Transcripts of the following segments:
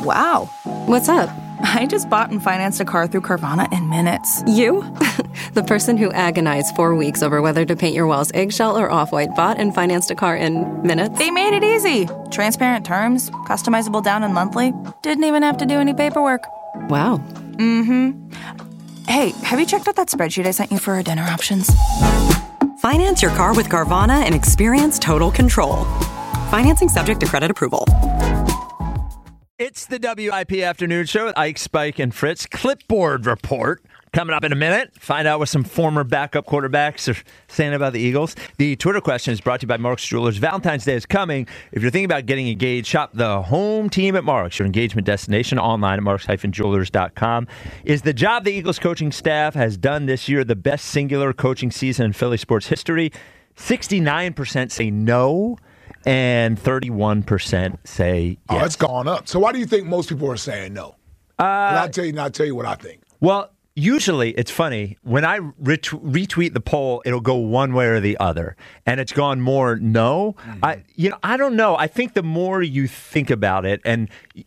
Wow. What's up? I just bought and financed a car through Carvana in minutes. You? The person who agonized 4 weeks over whether to paint your walls eggshell or off-white bought and financed a car in minutes? They made it easy. Transparent terms, customizable down and monthly. Didn't even have to do any paperwork. Wow. Mm-hmm. Hey, have you checked out that spreadsheet I sent you for our dinner options? Finance your car with Carvana and experience total control. Financing subject to credit approval. It's the WIP Afternoon Show with Ike, Spike, and Fritz. Clipboard report coming up in a minute. Find out what some former backup quarterbacks are saying about the Eagles. The Twitter question is brought to you by Mark's Jewelers. Valentine's Day is coming. If you're thinking about getting engaged, shop the home team at Mark's, your engagement destination, online at marks-jewelers.com. Is the job the Eagles coaching staff has done this year the best singular coaching season in Philly sports history? 69% say no. And 31% say yes. Oh, it's gone up. So why do you think most people are saying no? I'll tell you what I think. Well, usually it's funny. When I retweet the poll, it'll go one way or the other. And it's gone more no. Mm-hmm. I don't know. I think the more you think about it, and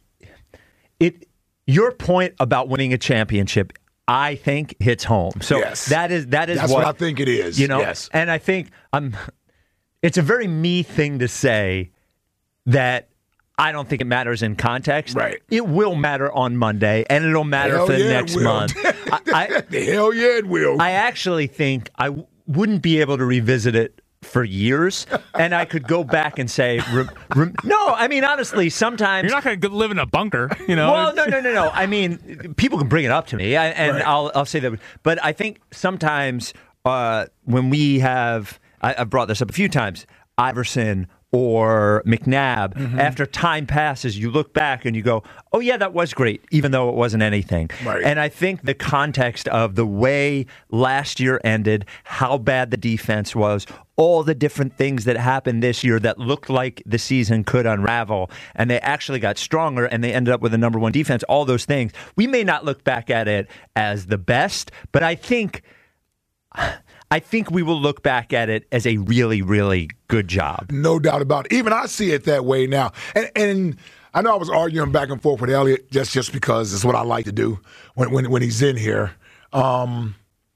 your point about winning a championship, I think hits home. So yes. That's what I think it is. Yes. And I think it's a very me thing to say that I don't think it matters in context. Right. It will matter on Monday, and it'll matter for the next month. Hell yeah, it will. I actually think I wouldn't be able to revisit it for years, and I could go back and say, no, I mean, honestly, sometimes... You're not going to live in a bunker, you know? Well, no. I mean, people can bring it up to me, and right. I'll say that. But I think sometimes when we have... I've brought this up a few times. Iverson or McNabb, mm-hmm. after time passes, you look back and you go, oh, yeah, that was great, even though it wasn't anything. Right. And I think the context of the way last year ended, how bad the defense was, all the different things that happened this year that looked like the season could unravel, and they actually got stronger, and they ended up with the number one defense, all those things. We may not look back at it as the best, but I think we will look back at it as a really, really good job. No doubt about it. Even I see it that way now. And I know I was arguing back and forth with Elliot just because it's what I like to do when he's in here. My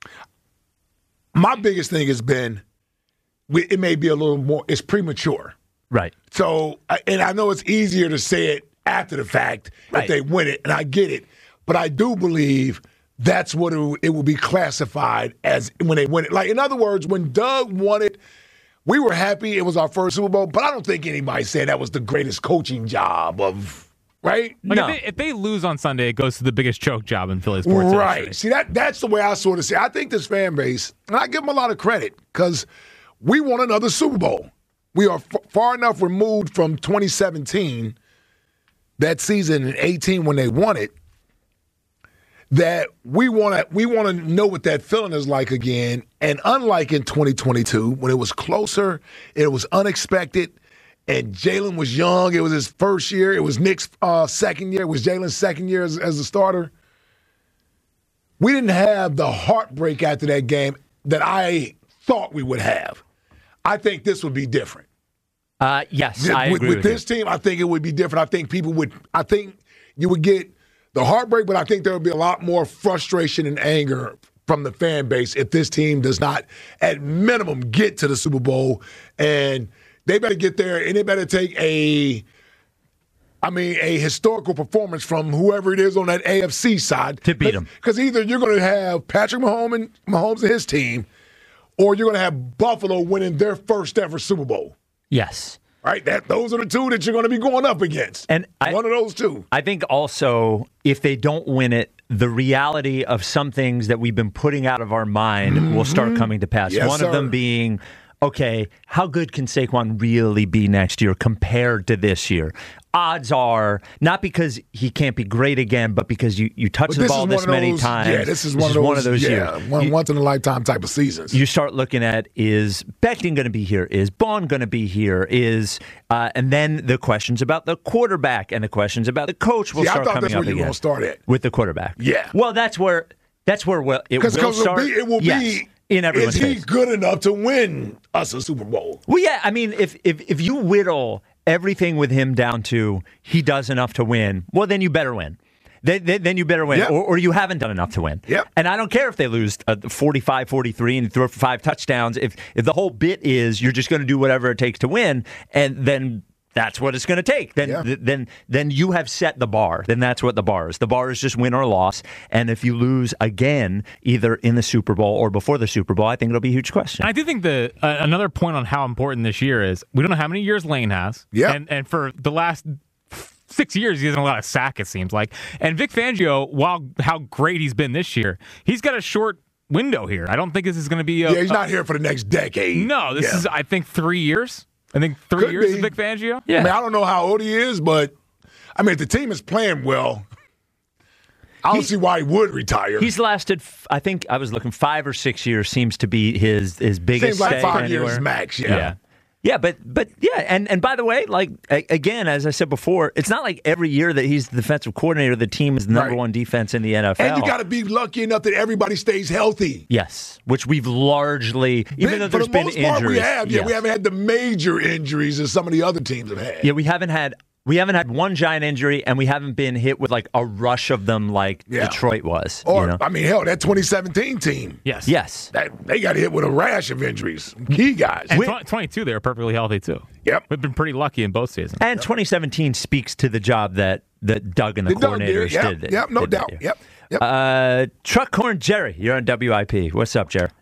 biggest thing has been it may be a little more, it's premature. Right. So, and I know it's easier to say it after the fact if they win it, and I get it. But I do believe that's what it will be classified as when they win it. Like, in other words, when Doug won it, we were happy it was our first Super Bowl, but I don't think anybody said that was the greatest coaching job of, right? Like no. If they lose on Sunday, it goes to the biggest choke job in Philly sports right. history. See, that's the way I sort of see it. I think this fan base, and I give them a lot of credit, because we won another Super Bowl. We are far enough removed from 2017, that season in 18 when they won it, that we want to know what that feeling is like again. And unlike in 2022, when it was closer, it was unexpected, and Jalen was young. It was his first year. It was Nick's second year. It was Jalen's second year as a starter. We didn't have the heartbreak after that game that I thought we would have. I think this would be different. Yes, I agree with this team, I think it would be different. I think you would get the heartbreak, but I think there would be a lot more frustration and anger from the fan base if this team does not, at minimum, get to the Super Bowl. And they better get there, and they better take a historical performance from whoever it is on that AFC side to beat them. Because either you're going to have Patrick Mahomes and his team, or you're going to have Buffalo winning their first ever Super Bowl. Yes. Right? Those are the two that you're going to be going up against. And one of those two. I think also, if they don't win it, the reality of some things that we've been putting out of our mind will start coming to pass. Yes, one of them being, okay, how good can Saquon really be next year compared to this year? Odds are, not because he can't be great again, but because you touch the ball this many times. Yeah, this is one of those years. Once-in-a-lifetime type of seasons. You start looking at, is Becton going to be here? Is Bond going to be here? And then the questions about the quarterback and the questions about the coach will start coming up again. I thought that's where you're going to start at. With the quarterback. Yeah. Well, that's where it will start. It will be in everyone's face. Is he good enough to win us a Super Bowl? Well, yeah. I mean, if you whittle everything with him down to he does enough to win, well, then you better win. Then you better win, Yep. or you haven't done enough to win. Yep. And I don't care if they lose 45-43 and throw for 5 touchdowns. If the whole bit is you're just going to do whatever it takes to win, and then that's what it's going to take. Then you have set the bar. Then that's what the bar is. The bar is just win or loss. And if you lose again, either in the Super Bowl or before the Super Bowl, I think it'll be a huge question. I do think another point on how important this year is, we don't know how many years Lane has. Yeah. And for the last 6 years, he hasn't allowed a sack, it seems like. And Vic Fangio, while how great he's been this year, he's got a short window here. I don't think this is going to be he's not here for the next decade. No, this is, I think, 3 years. I think 3 Could years be. of Vic Fangio. Yeah. I mean, I don't know how old he is, but I mean, if the team is playing well, I don't see why he would retire. He's lasted, I think I was looking 5 or 6 years seems to be his biggest Seems like stay 5 anywhere. years max. Yeah, but yeah, and by the way, like again, as I said before, it's not like every year that he's the defensive coordinator, the team is the number Right. one defense in the NFL. And you got to be lucky enough that everybody stays healthy. Yes, which we've largely, even though For there's the been most injuries, part, we have. Yeah, yes. we haven't had the major injuries that some of the other teams have had. Yeah, we haven't had one giant injury, and we haven't been hit with like a rush of them like Yeah. Detroit was. Or, you know? I mean, hell, that 2017 team, Yes. they got hit with a rash of injuries. Key guys. And 22, they were perfectly healthy, too. Yep. We've been pretty lucky in both seasons. And 2017 speaks to the job that Doug and the Doug did, coordinators yep, did. Yep, no did doubt. here. Yep. Truck Horn Jerry, you're on WIP. What's up, Jerry?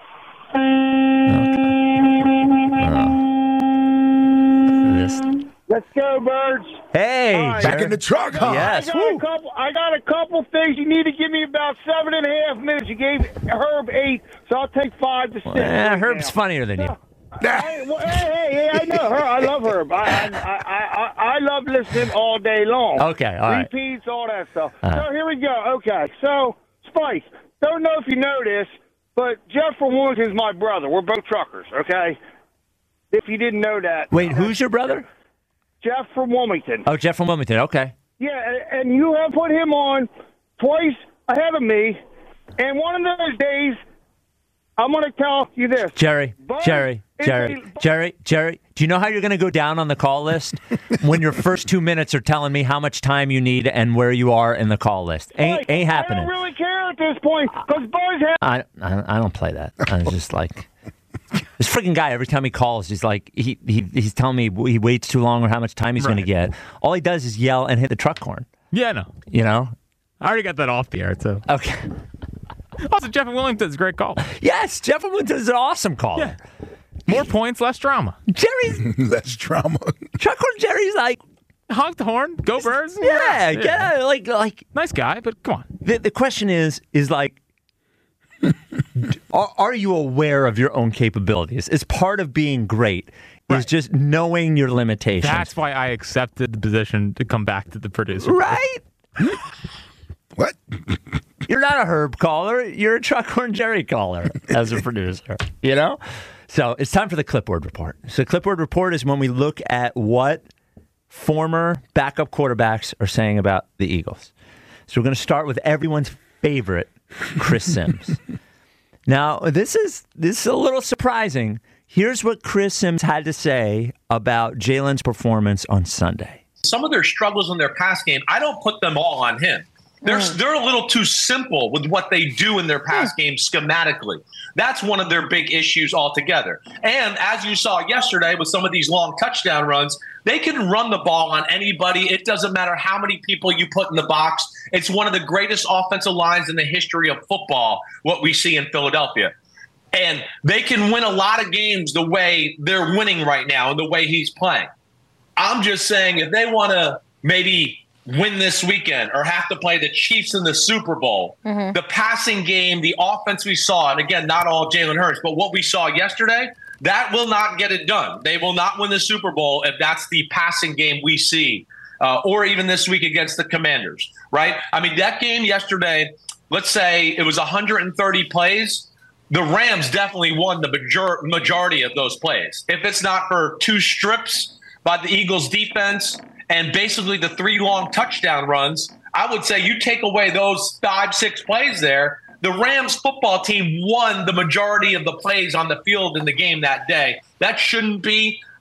Let's go, Birds. Hey, right. Back in the truck, huh? Yes. I got a couple things. You need to give me about 7.5 minutes. You gave Herb 8, so I'll take 5 to 6. Herb's funnier than you. Hey, I know her. I love Herb. I love listening all day long. Okay, all right. Repeats, all that stuff. So here we go. Okay, so Spice. Don't know if you know this, but Jeff from Wilmington is my brother. We're both truckers. Okay. If you didn't know that. Wait, who's your brother? Jeff from Wilmington. Oh, Jeff from Wilmington. Okay. Yeah, and you have put him on twice ahead of me. And one of those days, I'm going to tell you this. Jerry, Buzz Jerry, is do you know how you're going to go down on the call list when your first 2 minutes are telling me how much time you need and where you are in the call list? Ain't happening. I don't really care at this point because Buzz has. I don't play that. I was just like, this freaking guy, every time he calls, he's like, he's telling me he waits too long or how much time he's going to get. All he does is yell and hit the truck horn. Yeah, no. You know? I already got that off the air, too. Okay. Also, Jeff in Wilmington's a great call. Yes, Jeff Wilmington is an awesome caller. Yeah. More points, less drama. Jerry's That's drama. truck horn. Jerry's like, Honk the horn, go Birds. yeah, like Nice guy, but come on. the question is like, are you aware of your own capabilities? It's part of being great. Is just knowing your limitations. That's why I accepted the position to come back to the producer. right. What? You're not a Herb caller. You're a Truck Horn Jerry caller as a producer. You know? So it's time for the Clipboard Report. So the Clipboard Report is when we look at what former backup quarterbacks are saying about the Eagles. So we're going to start with everyone's favorite, Chris Sims. Now, this is a little surprising. Here's what Chris Sims had to say about Jalen's performance on Sunday. Some of their struggles in their pass game, I don't put them all on him. They're a little too simple with what they do in their pass game schematically. That's one of their big issues altogether. And as you saw yesterday with some of these long touchdown runs, they can run the ball on anybody. It doesn't matter how many people you put in the box. It's one of the greatest offensive lines in the history of football, what we see in Philadelphia. And they can win a lot of games the way they're winning right now and the way he's playing. I'm just saying if they want to maybe win this weekend or have to play the Chiefs in the Super Bowl, the passing game, the offense we saw, and again, not all Jalen Hurts, but what we saw yesterday, that will not get it done. They will not win the Super Bowl if that's the passing game we see, or even this week against the Commanders, right? I mean, that game yesterday, let's say it was 130 plays. The Rams definitely won the majority of those plays. If it's not for 2 strips by the Eagles defense and basically the 3 long touchdown runs, I would say you take away those 5-6 plays there, the Rams football team won the majority of the plays on the field in the game that day. That shouldn't be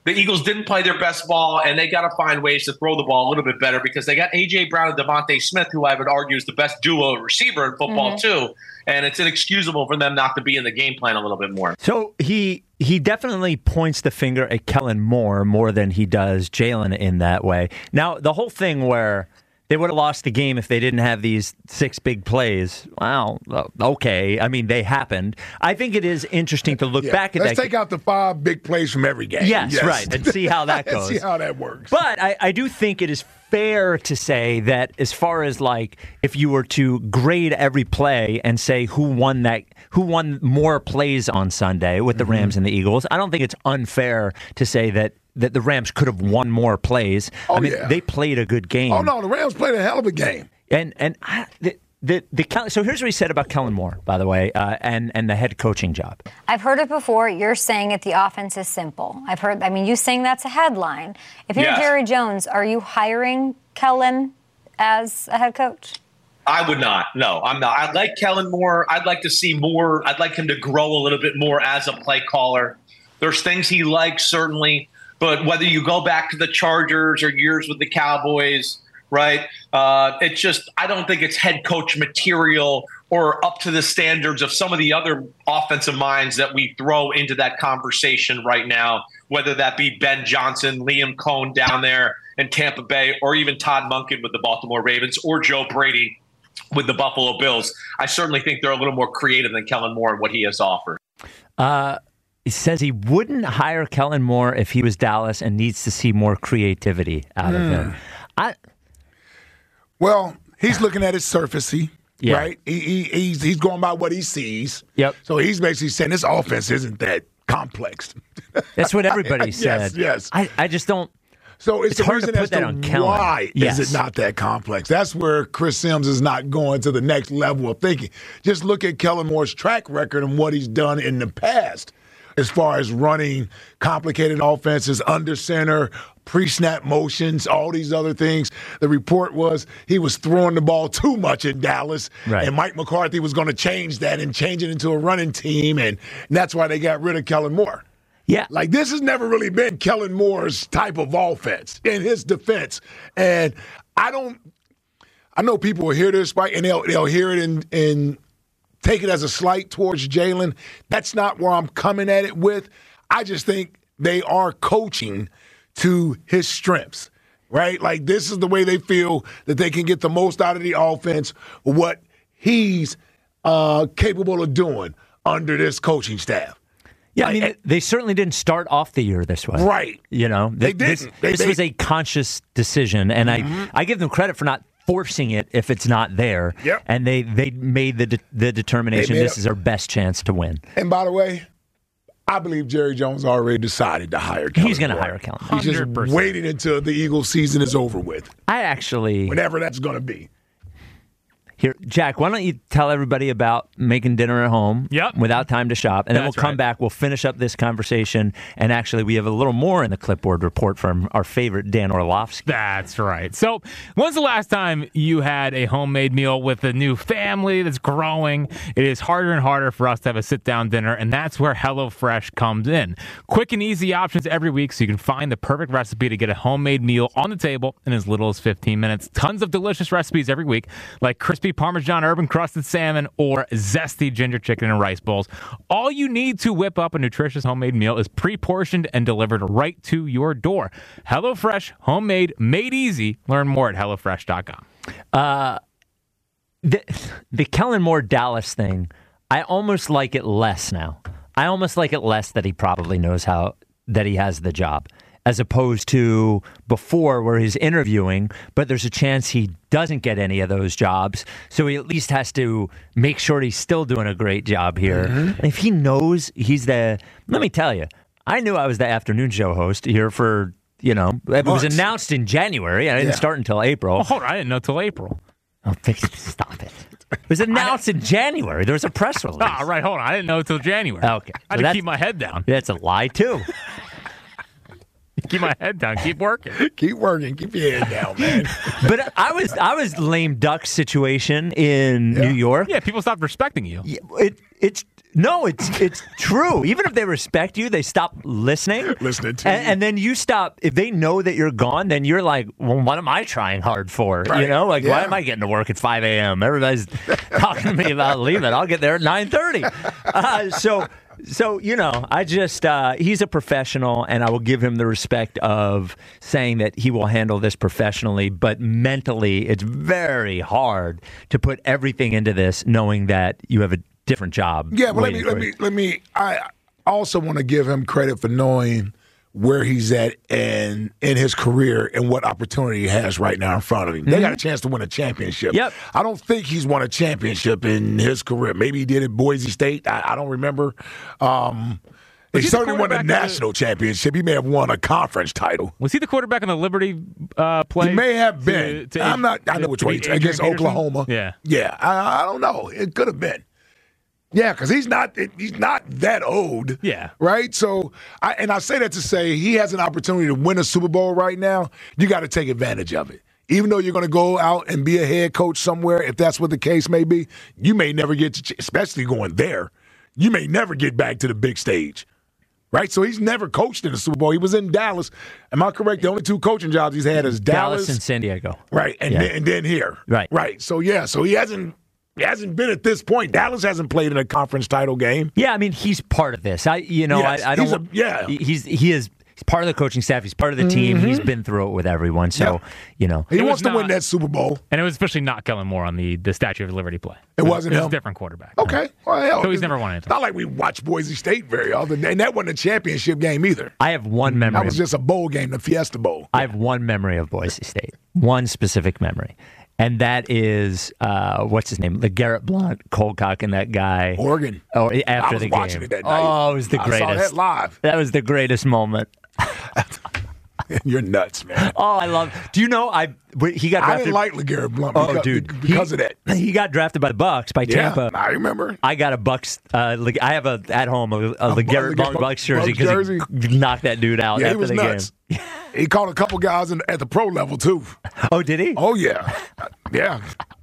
the Eagles didn't play their best ball, and they got to find ways to throw the ball a little bit better because they got A.J. Brown and Devontae Smith, who I would argue is the best duo receiver in football, too. And it's inexcusable for them not to be in the game plan a little bit more. So he definitely points the finger at Kellen Moore more than he does Jalen in that way. Now, the whole thing where they would have lost the game if they didn't have these 6 big plays. Well, okay. I mean, they happened. I think it is interesting to look back at that. Let's take out the 5 big plays from every game. Yes, right, and see how that goes. See how that works. But I do think it is fair to say that as far as like if you were to grade every play and say who won more plays on Sunday with the Rams and the Eagles, I don't think it's unfair to say that the Rams could have won more plays. I mean, they played a good game. Oh no, the Rams played a hell of a game. So here's what he said about Kellen Moore, by the way, and the head coaching job. I've heard it before. You're saying it. The offense is simple. You saying that's a headline. If you're Jerry Jones, are you hiring Kellen as a head coach? I would not. No, I'm not. I like Kellen Moore. I'd like to see more. I'd like him to grow a little bit more as a play caller. There's things he likes, certainly. But whether you go back to the Chargers or years with the Cowboys, right? It's just, I don't think it's head coach material or up to the standards of some of the other offensive minds that we throw into that conversation right now, whether that be Ben Johnson, Liam Cohn down there in Tampa Bay, or even Todd Monken with the Baltimore Ravens, or Joe Brady with the Buffalo Bills. I certainly think they're a little more creative than Kellen Moore and what he has offered. He says he wouldn't hire Kellen Moore if he was Dallas and needs to see more creativity out of him. Well, he's looking at it surfacey, right? He's going by what he sees. Yep. So he's basically saying this offense isn't that complex. That's what everybody said. Yes. I just don't. So it's the hard reason to put as that to on Kellen. why is it not that complex. That's where Chris Sims is not going to the next level of thinking. Just look at Kellen Moore's track record and what he's done in the past as far as running complicated offenses, under center, pre-snap motions, all these other things. The report was he was throwing the ball too much in Dallas, and Mike McCarthy was going to change that and change it into a running team, and that's why they got rid of Kellen Moore. Yeah. Like, this has never really been Kellen Moore's type of offense in his defense. And I know people will hear this, right, and they'll hear it and take it as a slight towards Jalen. That's not where I'm coming at it with. I just think they are coaching to his strengths, right? Like, this is the way they feel that they can get the most out of the offense, what he's capable of doing under this coaching staff. Yeah, I mean, they certainly didn't start off the year this way. Right. You know, they didn't. This was a conscious decision, and I give them credit for not forcing it if it's not there. Yep. And they made the determination this is our best chance to win. And by the way, I believe Jerry Jones already decided to hire Kellen He's going to Moore. hire Kellen Moore. He's just 100%. waiting until the Eagles season is over with. Whenever that's going to be. Here, Jack, why don't you tell everybody about making dinner at home without time to shop, and then we'll come back, we'll finish up this conversation, and actually we have a little more in the clipboard report from our favorite Dan Orlovsky. That's right. So when's the last time you had a homemade meal with a new family that's growing? It is harder and harder for us to have a sit-down dinner, and that's where HelloFresh comes in. Quick and easy options every week so you can find the perfect recipe to get a homemade meal on the table in as little as 15 minutes. Tons of delicious recipes every week, like crispy Parmesan urban crusted salmon or zesty ginger chicken and rice bowls. All you need to whip up a nutritious homemade meal is pre-portioned and delivered right to your door. HelloFresh, homemade, made easy. Learn more at HelloFresh.com. The Kellen Moore Dallas thing, I almost like it less now. I almost like it less that he probably knows that he has the job, as opposed to before where he's interviewing, but there's a chance he doesn't get any of those jobs. So he at least has to make sure he's still doing a great job here. And if he knows let me tell you, I knew I was the afternoon show host here for, it was announced in January. I didn't start until April. Oh, hold on, I didn't know until April. Oh, stop it. It was announced in January. There was a press release. Right, hold on. I didn't know until January. Okay. I had to keep my head down. That's a lie, too. Keep my head down. Keep working. Keep working. Keep your head down, man. But I was lame duck situation in New York. Yeah, people stopped respecting you. It's No, it's true. Even if they respect you, they stop listening. Listening to and then you stop. If they know that you're gone, then you're like, well, what am I trying hard for? Right. You know, like, why am I getting to work at 5 a.m.? Everybody's talking to me about leaving. I'll get there at 9:30. So, you know, I just, he's a professional, and I will give him the respect of saying that he will handle this professionally, but mentally, it's very hard to put everything into this knowing that you have a different job. Yeah, but I also want to give him credit for knowing where he's at in his career and what opportunity he has right now in front of him. They got a chance to win a championship. Yep. I don't think he's won a championship in his career. Maybe he did at Boise State. I don't remember. He certainly won a national championship. He may have won a conference title. Was he the quarterback in the Liberty play? He may have been. I know which way. Against Oklahoma. Yeah. Yeah. I don't know. It could have been. Yeah, because he's not that old. Yeah. Right? So, I say that to say he has an opportunity to win a Super Bowl right now. You got to take advantage of it. Even though you're going to go out and be a head coach somewhere, if that's what the case may be, you may never get to, especially going there, you may never get back to the big stage. Right? So he's never coached in the Super Bowl. He was in Dallas. Am I correct? The only two coaching jobs he's had is Dallas and San Diego. Right. And then here. Right. Right. So, yeah. So he hasn't been at this point. Dallas hasn't played in a conference title game. Yeah, I mean, he's part of this. He's part of the coaching staff. He's part of the team. He's been through it with everyone. So, you know. He wants to win that Super Bowl. And it was especially not Kellen Moore on the Statue of Liberty play. It wasn't him? It was a different quarterback. Okay. Well, hell, so he's never won anything. Not like we watch Boise State very often. And that wasn't a championship game either. I have one memory. That was just a bowl game, the Fiesta Bowl. I have one memory of Boise State. One specific memory. And that is, what's his name? LeGarrette Blount, Colcock, and that guy. Oregon. Oh, after the game. I was watching it that night. Oh, it was the greatest. I saw that live. That was the greatest moment. You're nuts, man. Oh, I love. Do you know he got drafted? I didn't like LeGarrette Blount because of that. He got drafted by the Bucs, by Tampa. I remember. I got a Bucs. I have at home a LeGarrette Blount Bucs jersey because he knocked that dude out after he was the nuts. game. He caught a couple guys at the pro level too. Oh, did he? Oh yeah, yeah.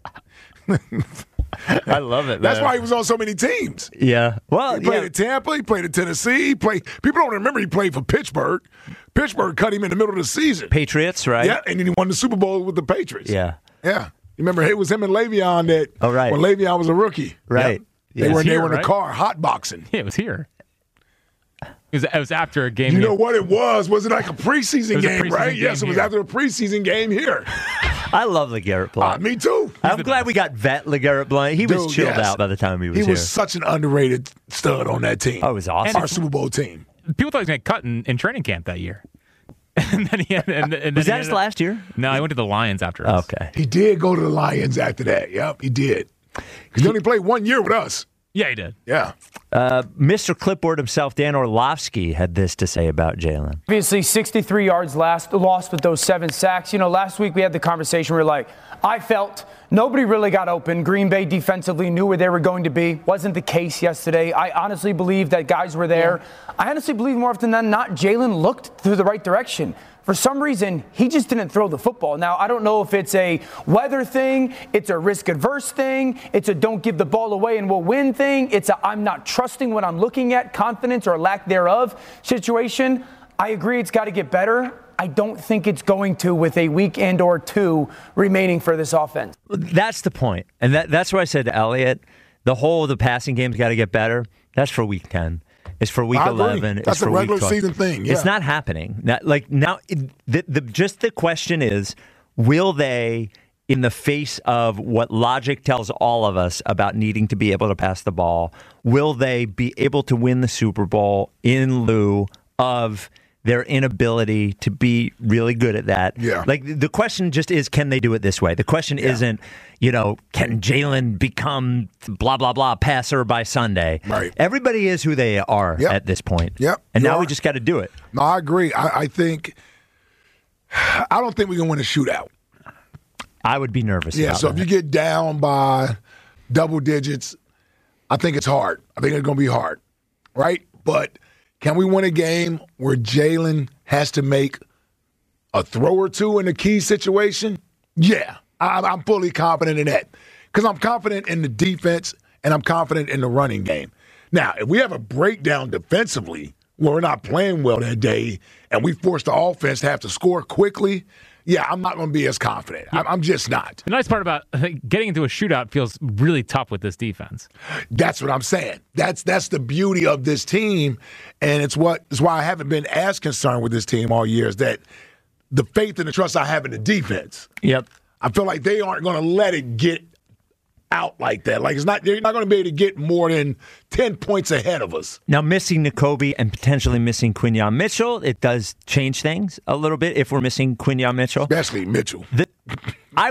I love it, man. That's why he was on so many teams. Yeah. Well, he played at Tampa. He played at Tennessee. People don't remember he played for Pittsburgh. Pittsburgh cut him in the middle of the season. Patriots, right? Yeah, and then he won the Super Bowl with the Patriots. Yeah. Yeah. You remember it was him and Le'Veon that. Oh, right. When Le'Veon was a rookie. Right. Yep. They were in the car hot boxing. Yeah, it was here. It was after a game. You know what it was? Was it like a preseason game, right? Yes, it was after a preseason game here. I love LeGarrette Blount. Me too. I'm glad we got vet LeGarrette Blount. He was chilled out by the time he was here. He was such an underrated stud on that team. Oh, it was awesome. Our Super Bowl team. People thought he was going to cut in training camp that year. And then was that his last year? No, he went to the Lions after us. Okay. He did go to the Lions after that. Yep, he did. Because he only played 1 year with us. Yeah, he did. Yeah. Mr. Clipboard himself, Dan Orlovsky, had this to say about Jalen. Obviously, 63 yards lost with those 7 sacks. You know, last week we had the conversation where, I felt nobody really got open. Green Bay defensively knew where they were going to be. Wasn't the case yesterday. I honestly believe that guys were there. Yeah. I honestly believe more often than not, Jalen looked through the right direction. For some reason, he just didn't throw the football. Now, I don't know if it's a weather thing, it's a risk-adverse thing, it's a don't give the ball away and we'll win thing, it's a I'm not trusting what I'm looking at, confidence or lack thereof situation. I agree it's got to get better. I don't think it's going to with a week and or two remaining for this offense. That's the point. And that's why I said to Elliot, the passing game's got to get better. That's for week 10. It's for week 11. That's a regular season thing. Yeah. It's not happening. Just the question is, will they, in the face of what logic tells all of us about needing to be able to pass the ball, will they be able to win the Super Bowl in lieu of their inability to be really good at that? Yeah. The question just is, can they do it this way? The question isn't, can Jalen become blah, blah, blah passer by Sunday? Right. Everybody is who they are at this point. Yep. And now we just got to do it. No, I agree. I don't think we can win a shootout. I would be nervous about so that. if you get down by double digits, I think it's hard. I think it's going to be hard, right? But can we win a game where Jalen has to make a throw or two in a key situation? Yeah, I'm fully confident in that because I'm confident in the defense and I'm confident in the running game. Now, if we have a breakdown defensively where we're not playing well that day and we force the offense to have to score quickly, yeah, I'm not going to be as confident. I'm just not. The nice part about getting into a shootout feels really tough with this defense. That's what I'm saying. That's the beauty of this team, and it's why I haven't been as concerned with this team all year, is that the faith and the trust I have in the defense. Yep. I feel like they aren't going to let it get out like that. Like they're not going to be able to get more than 10 points ahead of us. Now, missing Nakobe and potentially missing Quinyon Mitchell, it does change things a little bit if we're missing Quinyon Mitchell. Especially Mitchell. I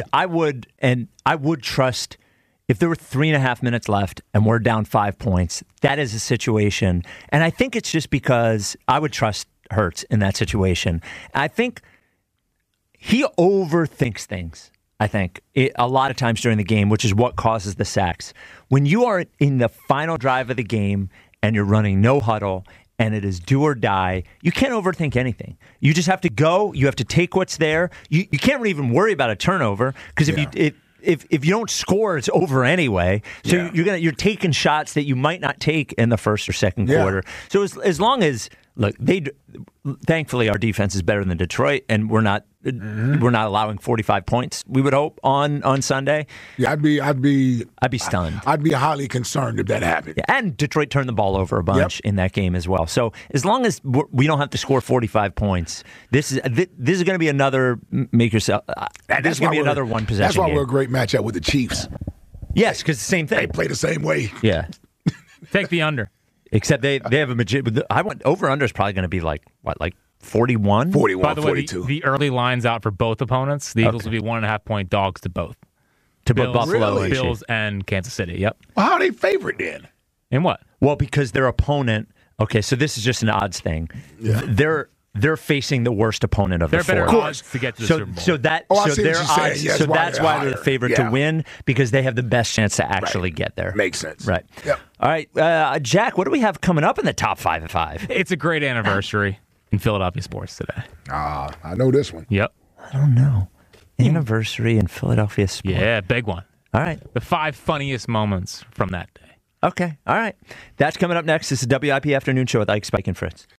would trust if there were 3.5 minutes left and we're down 5 points, that is a situation. And I think it's just because I would trust Hurts in that situation. I think he overthinks things. I think a lot of times during the game, which is what causes the sacks. When you are in the final drive of the game and you're running no huddle and it is do or die, you can't overthink anything. You just have to go. You have to take what's there. You can't even worry about a turnover because if you don't score, it's over anyway. So you're taking shots that you might not take in the first or second quarter. So as long as thankfully our defense is better than Detroit, and we're not allowing 45 points. We would hope on Sunday. Yeah, I'd be stunned. I'd be highly concerned if that happened. Yeah, and Detroit turned the ball over a bunch in that game as well. So as long as we don't have to score 45 points, this is going to be another make yourself. This is going to be another one possession. That's why game. we're a great matchup with the Chiefs. Yes, because the same thing. They play the same way. Yeah. Take the under. Except they have a I went over under is probably going to be like 41? 41, By the 42. way, the early lines out for both opponents. The Eagles will be 1.5 point dogs to both. To both Buffalo and Bills and Kansas City. Yep. Well, how are they favorite then? In what? Well, because their opponent. Okay, so this is just an odds thing. Yeah. They're facing the worst opponent of the four. They're better odds to get to the Super Bowl. So their odds. Yes, so that's why they're the favorite to win, because they have the best chance to actually get there. Makes sense. Right. Yep. All right, Jack. What do we have coming up in the top 5 at 5? It's a great anniversary in Philadelphia sports today. I know this one. Yep. I don't know. Anniversary in Philadelphia sports. Yeah, big one. All right. The 5 funniest moments from that day. Okay. All right. That's coming up next. This is WIP Afternoon Show with Ike, Spike, and Fritz.